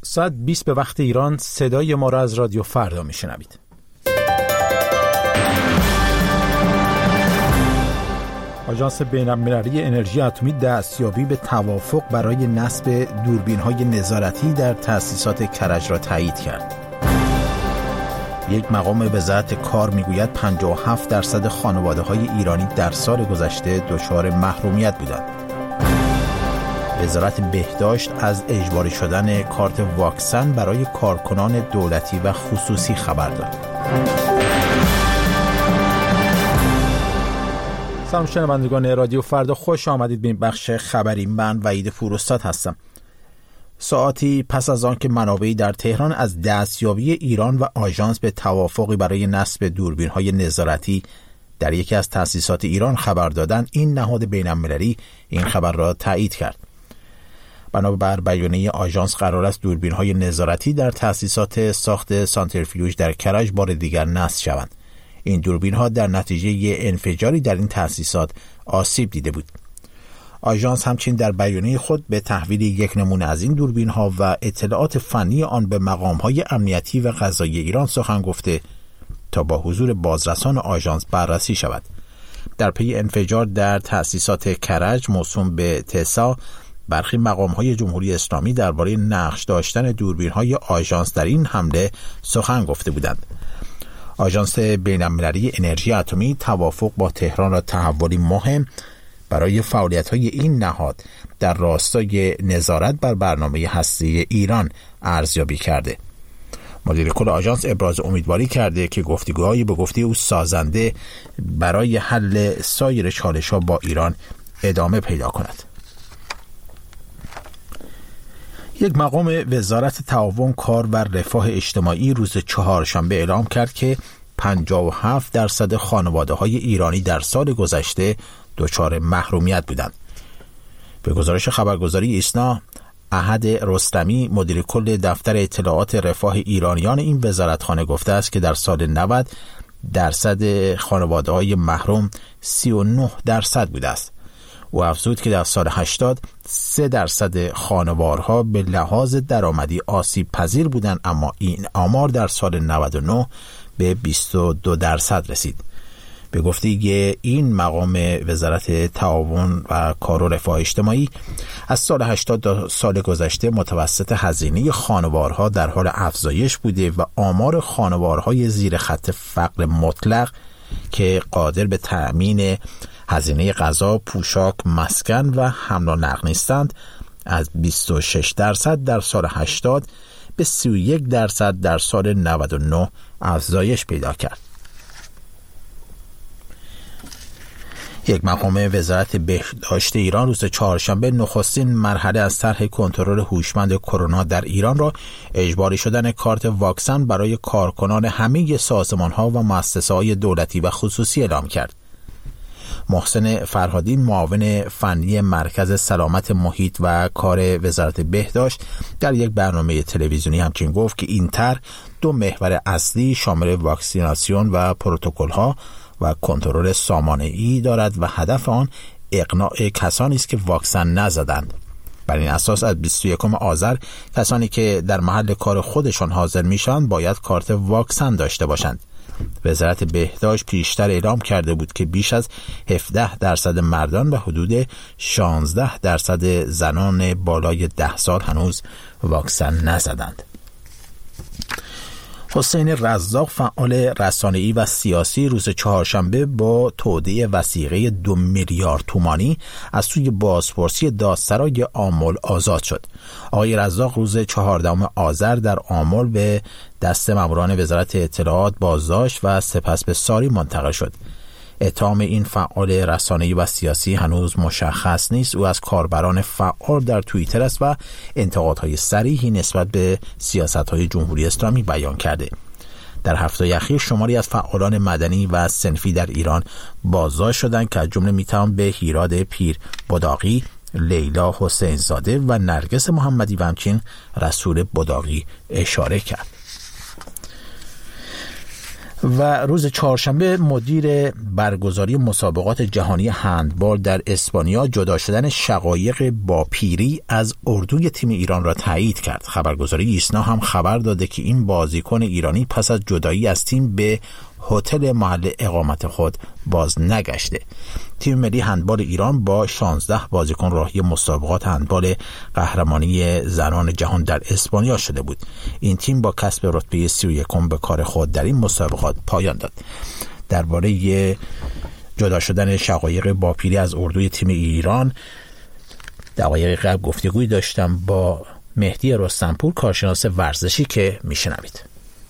ساعت 20 به وقت ایران صدای ما را از رادیو فردا میشنوید. آژانس بین‌المللی انرژی اتمی دستیابی به توافق برای نصب دوربین‌های نظارتی در تأسیسات کرج را تایید کرد. یک مقام وزارت کار میگوید 57% خانواده‌های ایرانی در سال گذشته دچار محرومیت بودند. وزارت بهداشت از اجباری شدن کارت واکسن برای کارکنان دولتی و خصوصی خبر داد. سلام شنوندگان رادیو فردا، خوش آمدید به این بخش خبری. من وحید پوراستاد هستم. ساعتی پس از آن که منابعی در تهران از دستیابی ایران و آژانس به توافقی برای نصب دوربین‌های نظارتی در یکی از تأسیسات ایران خبر دادند، این نهاد بین‌المللی این خبر را تایید کرد. بنابر بیانیه آژانس قرار است دوربین‌های نظارتی در تأسیسات ساخت سانتریفیوژ در کرج بار دیگر نصب شوند. این دوربین‌ها در نتیجه انفجاری در این تأسیسات آسیب دیده بود. آژانس همچنین در بیانیه خود به تحویل یک نمونه از این دوربین‌ها و اطلاعات فنی آن به مقام‌های امنیتی و قضایی ایران سخن گفته تا با حضور بازرسان آژانس بررسی شود. در پی انفجار در تأسیسات کرج موسوم به تسا، برخی مقام‌های جمهوری اسلامی درباره نقش داشتن دوربین‌های آژانس در این حمله سخن گفته بودند. آژانس بین‌المللی انرژی اتمی توافق با تهران را تحولی مهم برای فعالیت‌های این نهاد در راستای نظارت بر برنامه هسته‌ای ایران ارزیابی کرده. مدیر کل آژانس ابراز امیدواری کرده که گفتگوهای به گفته او سازنده برای حل سایر چالش‌ها با ایران ادامه پیدا کند. یک مقام وزارت تعاون کار و رفاه اجتماعی روز چهارشنبه اعلام کرد که 57% خانواده‌های ایرانی در سال گذشته دچار محرومیت بودند. به گزارش خبرگزاری ایسنا، احد رستمی مدیر کل دفتر اطلاعات رفاه ایرانیان این وزارتخانه گفته است که در سال 90 درصد خانواده‌های محروم 39% بوده است. او افزود که در سال 80 3% خانوارها به لحاظ درآمدی آسیب پذیر بودند، اما این آمار در سال 99 به 22% رسید. به گفته این مقام وزارت تعاون و کار و رفاه اجتماعی، از سال 80 تا سال گذشته متوسط هزینه خانوارها در حال افزایش بوده و آمار خانوارهای زیر خط فقر مطلق که قادر به تأمین هزینه غذا، پوشاک، مسکن و حمل و نقل نیستند از 26% در سال 80 به 31% در سال 99 افزایش پیدا کرد. یک مقام وزارت بهداشت ایران روز چهارشنبه نخستین مرحله از طرح کنترل هوشمند کرونا در ایران را اجباری شدن کارت واکسن برای کارکنان همه سازمان‌ها و مؤسسه‌های دولتی و خصوصی اعلام کرد. محسن فرهادی معاون فنی مرکز سلامت محیط و کار وزارت بهداشت در یک برنامه تلویزیونی همچنین گفت که این طرح 2 محور اصلی شامل واکسیناسیون و پروتکل‌ها و کنترل سامانه‌ای دارد و هدف آن اقناع کسانی است که واکسن نزدند. بر این اساس از 21 آذر کسانی که در محل کار خودشان حاضر میشن باید کارت واکسن داشته باشند. وزارت بهداشت پیشتر اعلام کرده بود که بیش از 17% مردان و حدود 16% زنان بالای 10 سال هنوز واکسن نزدند. حسین رزاق فعال رسانه‌ای و سیاسی روز چهارشنبه با تودیع وثیقه 2 میلیارد تومانی از سوی بازپرسی دادسرای آمل آزاد شد. آقای رزاق روز 14 آذر در آمل به دست ماموران وزارت اطلاعات بازداشت و سپس به ساری منتقل شد. اتهام این فعال رسانه‌ای و سیاسی هنوز مشخص نیست. او از کاربران فعال در توییتر است و انتقادهای صریحی نسبت به سیاست‌های جمهوری اسلامی بیان کرده. در هفته اخیر شماری از فعالان مدنی و صنفی در ایران بازداشت شدند که از جمله میتوان به هیراد پیر بداغی، لیلا حسین زاده و نرگس محمدی و همچنین رسول بداغی اشاره کرد. و روز چهارشنبه مدیر برگزاری مسابقات جهانی هندبال در اسپانیا جدا شدن شقایق باپیری از اردوی تیم ایران را تایید کرد. خبرگزاری ایسنا هم خبر داده که این بازیکن ایرانی پس از جدایی از تیم به هتل محل اقامت خود باز نگشته. تیم ملی هندبال ایران با 16 بازیکن راهی مسابقات هندبال قهرمانی زنان جهان در اسپانیا شده بود. این تیم با کسب رتبه 31 به کار خود در این مسابقات پایان داد. درباره جدا شدن شقایق باپیری از اردوی تیم ایران دقایق قبل گفتگوی داشتم با مهدی رستمپور، کارشناس ورزشی، که میشنوید.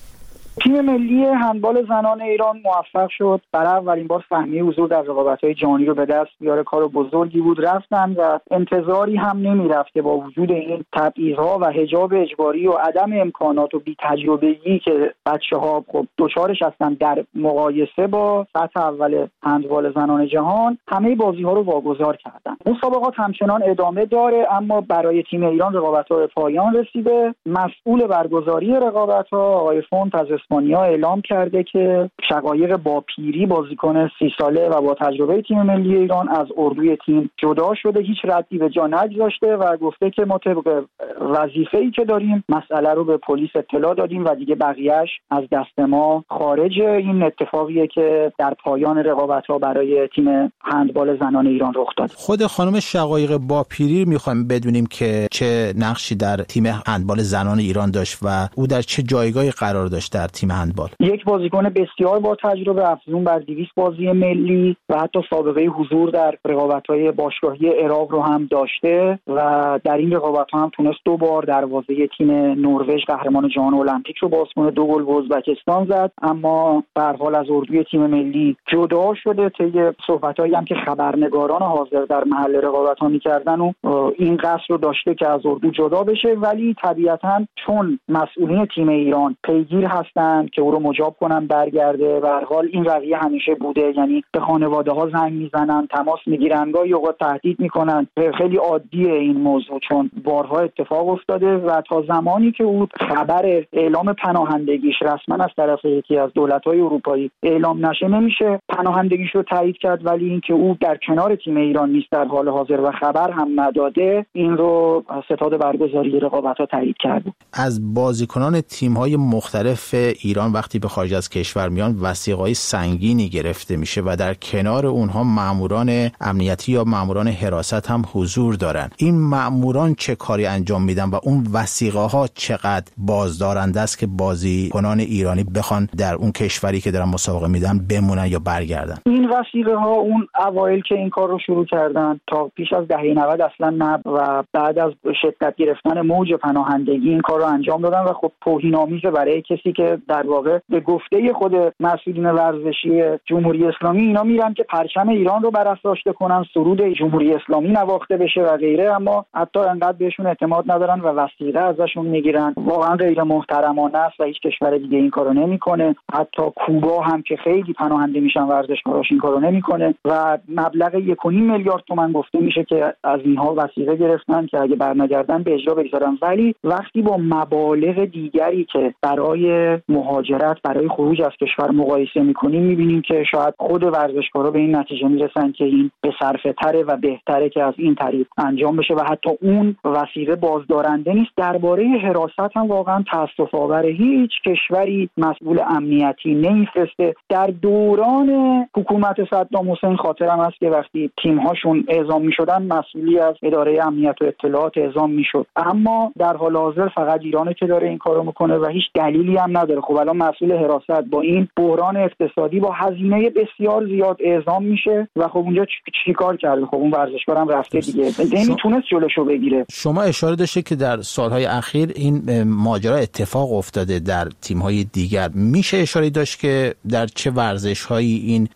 تیم ملی هندبال زنان ایران موفق شد برای اولین بار سهمیه حضور در رقابت‌های جهانی رو به دست بیاره. کار بزرگی بود، رفتن و انتظاری هم نمی‌رفت که با وجود این تبعیض‌ها و حجاب اجباری و عدم امکانات و بی‌تجربگی که بچه‌ها خب دوچارش هستن در مقایسه با سطح اول هندبال زنان جهان، همه بازی‌ها رو واگذار کردن. مسابقات همچنان ادامه داره، اما برای تیم ایران رقابت‌ها به پایان رسیده. مسئول برگزاری رقابت‌ها آقای فونت از اسپانیا اعلام کرده که شقایق باپیری بازیکن 30 ساله و با تجربه تیم ملی ایران از اردوی تیم جدا شده، هیچ ردی به جا نگذاشته و گفته که ما طبق وظیفه‌ای که داریم مسئله رو به پلیس اطلاع دادیم و دیگه بقیه‌اش از دست ما خارج. این اتفاقیه که در پایان رقابت‌ها برای تیم هندبال زنان ایران رخ داد. خود خانم شقایق باپیری می‌خوایم بدونیم که چه نقشی در تیم هندبال زنان ایران داشت و او در چه جایگاهی قرار داشت در تیم هندبال. یک بازیکن بسیار با تجربه، افزون بر 200 بازی ملی و حتی سابقه حضور در رقابت‌های باشگاهی عراق رو هم داشته و در این رقابت‌ها هم تونست 2 بار دروازه تیم نروژ قهرمان جهان المپیک رو باز کنه، 2 گل به ازبکستان زد، اما به هر حال از اردوی تیم ملی جدا شده. طی صحبتایی هم که خبرنگاران حاضر در محل رقابت‌ها می‌کردن و این قصد رو داشته که از اردو جدا بشه، ولی طبیعتاً چون مسئولین تیم ایران پیگیر هستن که او رو مجاب کنن برگرده، به هر حال این رویه همیشه بوده، یعنی به خانواده‌ها زنگ میزنن، تماس میگیرن، گاهی اوقات تهدید میکنن. خیلی عادیه این موضوع چون بارها اتفاق افتاده و تا زمانی که او خبر اعلام پناهندگیش رسما از طرف یکی از دولت‌های اروپایی اعلام نشه نمیشه پناهندگیش رو تایید کرد، ولی اینکه او در کنار تیم ایران نیست در حال حاضر و خبر هم نداده، این رو ستاد برگزاری رقابت‌ها تایید کرده. از بازیکنان تیم‌های مختلف ایران وقتی به خارج از کشور میان وثیقه‌های سنگینی گرفته میشه و در کنار اونها ماموران امنیتی یا ماموران حراست هم حضور دارن. این ماموران چه کاری انجام میدن و اون وثیقه‌ها چقدر بازدارنده است که بازیکنان ایرانی بخوان در اون کشوری که دارن مسابقه میدن بمونن یا برگردن؟ این وثیقه‌ها اون اوایل که این کار رو شروع کردن تا پیش از دهه 90 اصلا نه و بعد از شدت گرفتن موج پناهندگی این کار رو انجام دادن و خب توهین‌آمیزه برای کسی که در واقع به گفته خود مسئولین ورزشی جمهوری اسلامی اینا میرن که پرچم ایران رو برافراشته کنن، سرود جمهوری اسلامی نواخته بشه و غیره، اما حتی انقدر بهشون اعتماد ندارن و وثیقه ازشون میگیرن. واقعا غیر محترمانه است و هیچ کشور دیگه این کارو نمیکنه. حتی کوبا هم که خیلی پناهنده میشن ورزشکاراش این کارو نمیکنه و مبلغ 1.5 میلیارد تومان گفته میشه که از اینها وثیقه گرفتن که اگه برنگردن به اجرا بگذارن. ولی وقتی با مبالغ دیگری که برای مهاجرت، برای خروج از کشور مقایسه میکنیم میبینیم که شاید خود ورزشکارا به این نتیجه میرسن که این به صرفه تره و بهتره که از این طریق انجام بشه و حتی اون وثیقه بازدارنده نیست. درباره حراست هم واقعا تأسف آوره، هیچ کشوری مسئول امنیتی نمیفرسته. در دوران حکومت صدام حسین خاطرم هست که وقتی تیم‌هاشون اعزام میشدن مسئولی از اداره امنیت و اطلاعات اعزام میشد، اما در حال حاضر فقط ایرانه که داره این کارو میکنه و هیچ دلیلی هم نداره. خب الان مسئول حراست با این بحران اقتصادی با هزینه بسیار زیاد اعزام میشه و خب اونجا چی کار کرده؟ خب اون ورزشکارم رفته دیگه، نمیتونست جلوشو بگیره. شما اشاره داشته که در سالهای اخیر این ماجرا اتفاق افتاده در تیم‌های دیگر. میشه اشاره داشت که در چه ورزش‌هایی این ماجرا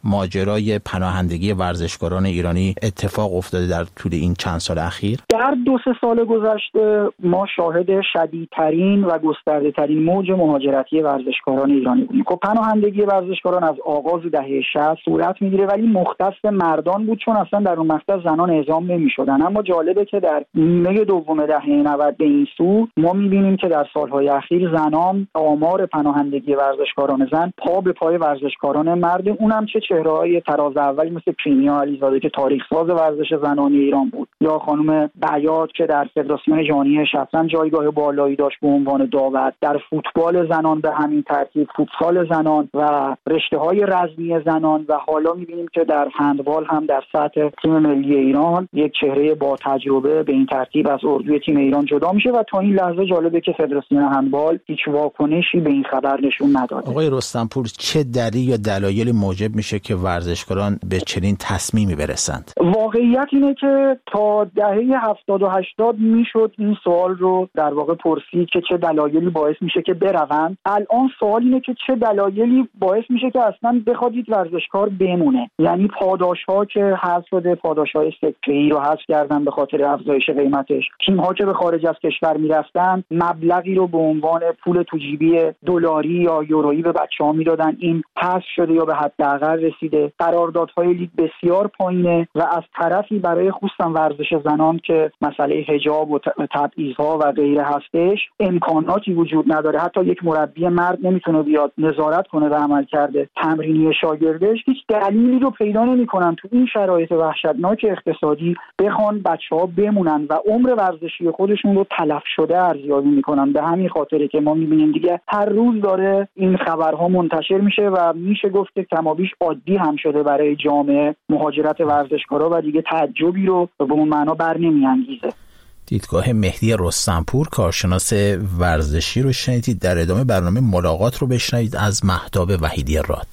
ماجرای پناهندگی ورزشکاران ایرانی اتفاق افتاده در طول این چند سال اخیر؟ در 2-3 سال گذشته ما شاهد شدیدترین و گسترده ترین موج مهاجرتی ورزشکاران ایرانی بودیم. خب پناهندگی ورزشکاران از آغاز دهه 60 صورت میگیره، ولی مختص مردان بود، چون اصلا در اون مقطع زنان اعزام نمیشدن. اما جالبه که در نیمه دوم دهه 90 به این سو ما میبینیم که در سالهای اخیر زنان آمار پناهندگی ورزشکاران زن پا به پای ورزشکاران مرد، اونم چه چهره‌های تراز اولی مثل پرینیا علیزاده که تاریخ ساز ورزش زنانی ایران بود، یا خانم بیات که در فدراسیون جهانی شطرنج جایگاه بالایی داشت به عنوان داور، در فوتبال زنان به همین ترتیب، فوتسال زنان و رشته‌های رزمی زنان، و حالا می‌بینیم که در هندبال هم در سطح تیم ملی ایران یک چهره با تجربه به این ترتیب از اردوی تیم ایران جدا میشه و تا این لحظه جالبه که فدراسیون هندبال هیچ واکنشی به این خبر نشون نداده. آقای رستمپور، چه دلیل یا دلایلی موجب میشه که ورزشکاران به چنین تصمیمی برسند؟ واقعیت اینه که تا دهه 70 و 80 میشد این سوال رو در واقع پرسید که چه دلایلی باعث میشه که بروند. الان سوال اینه که چه دلایلی باعث میشه که اصلا بخواد ورزشکار بمونه. یعنی پاداش‌ها که حذف شده، پاداش‌های سکه‌ای رو حذف کردن به خاطر افزایش قیمتش. تیم‌ها که به خارج از کشور میرفتن مبلغی رو به عنوان پول تو جیبی دلاری یا یورویی به بچه‌ها میدادن، این حذف شده یا به حداقل رسیده. قراردادهای لیگ بسیار پایینه و از طرفی برای خصوصا ورزش زنان که مسئله حجاب و تبعیض‌ها و غیره هستش امکاناتی وجود نداره. حتی یک مربی مرد نمیتونه بیاد نظارت کنه به عملکرد تمرینی شاگردش. هیچ دلیلی رو پیدا نمی‌کنن تو این شرایط وحشتناک اقتصادی بخوان بچه‌ها بمونن و عمر ورزشی خودشون رو تلف شده ارزیابی می‌کنن. به همین خاطره که ما می‌بینیم دیگه هر روز داره این خبرها منتشر میشه و میشه گفت که کمابیش عادی هم شده برای جامعه مهاجرت ورزشکارا و دیگه تعجبی رو به اون معنا بر نمی‌انگیزه. دیدگاه مهدی رستمپور، کارشناس ورزشی رو شنیدید. در ادامه برنامه ملاقات رو بشنوید از مهتاب وحیدی راد.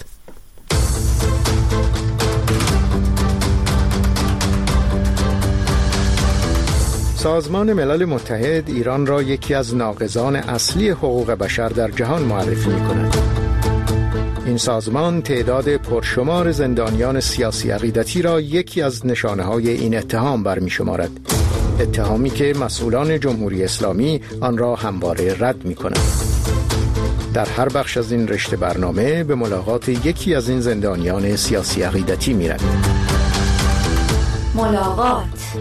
سازمان ملل متحد ایران را یکی از ناقضان اصلی حقوق بشر در جهان معرفی می‌کند. این سازمان تعداد پرشمار زندانیان سیاسی عقیدتی را یکی از نشانه‌های این اتهام برمی‌شمارد. اتهامی که مسئولان جمهوری اسلامی آن را همواره رد می‌کنند. در هر بخش از این رشته برنامه به ملاقات یکی از این زندانیان سیاسی عقیدتی می‌رویم. ملاقات.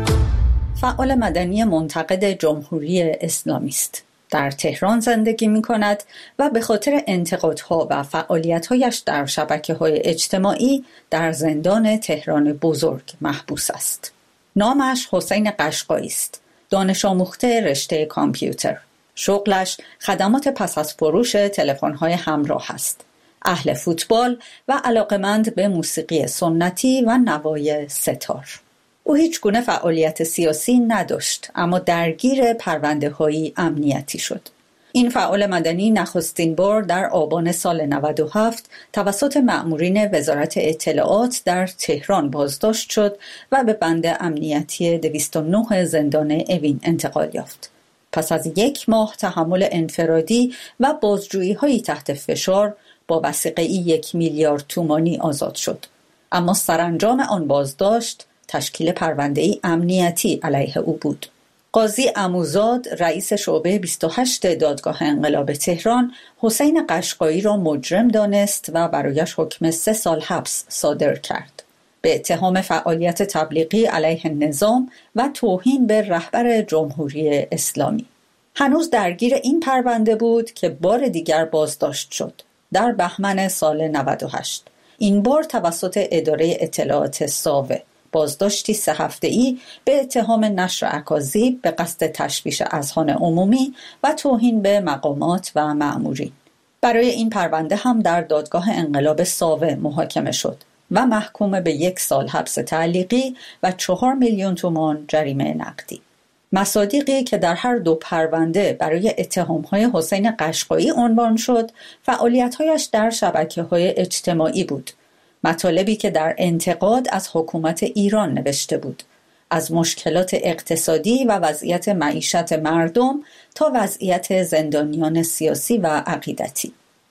فعال مدنی منتقد جمهوری اسلامی است. در تهران زندگی می‌کند و به خاطر انتقادها و فعالیت‌هایش در شبکه‌های اجتماعی در زندان تهران بزرگ محبوس است. نامش حسین قشقایی است. دانش آموخته رشته کامپیوتر. شغلش خدمات پس از فروش تلفن‌های همراه است. اهل فوتبال و علاقمند به موسیقی سنتی و نوای ستار. او هیچ گونه فعالیت سیاسی نداشت، اما درگیر پرونده‌های امنیتی شد. این فعال مدنی نخستین بار در آبان سال 97 توسط مأمورین وزارت اطلاعات در تهران بازداشت شد و به بند امنیتی 209 زندان اوین انتقال یافت. پس از 1 ماه تحمل انفرادی و بازجویی‌های تحت فشار با وثیقه‌ای 1 میلیارد تومانی آزاد شد. اما سرانجام آن بازداشت تشکیل پرونده‌ای امنیتی علیه او بود. قاضی عموزاد رئیس شعبه 28 دادگاه انقلاب تهران حسین قشقایی را مجرم دانست و برایش حکم 3 سال حبس صادر کرد به اتهام فعالیت تبلیغی علیه نظام و توهین به رهبر جمهوری اسلامی. هنوز درگیر این پرونده بود که بار دیگر بازداشت شد در بهمن سال 98. این بار توسط اداره اطلاعات ساوه. بازداشتی 3 هفته‌ای به اتهام نشر اکاذیب به قصد تشویش اذهان عمومی و توهین به مقامات و مأمورین. برای این پرونده هم در دادگاه انقلاب ساوه محاکمه شد و محکوم به 1 سال حبس تعلیقی و 4 میلیون تومان جریمه نقدی. مصادیقی که در هر 2 پرونده برای اتهام‌های حسین قشقایی عنوان شد، فعالیت‌هایش در شبکه‌های اجتماعی بود. مطالبی که در انتقاد از حکومت ایران نوشته بود، از مشکلات اقتصادی و وضعیت معیشت مردم تا وضعیت زندانیان سیاسی و عقیدتی.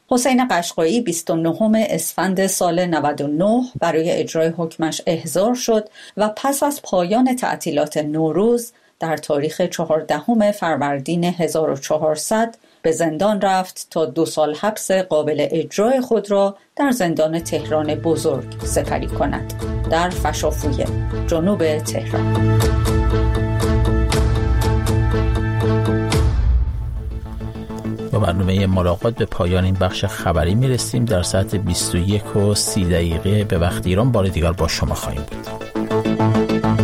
حسین قشقایی 29 اسفند سال 99 برای اجرای حکمش احضار شد و پس از پایان تعطیلات نوروز در تاریخ 14 فروردین 1400 به زندان رفت تا 2 سال حبس قابل اجرای خود را در زندان تهران بزرگ سپری کند، در فشافویه، جنوب تهران. با برنامه ملاقات به پایان این بخش خبری میرسیم. در ساعت 21:30 به وقت ایران بار دیگر با شما خواهیم بود.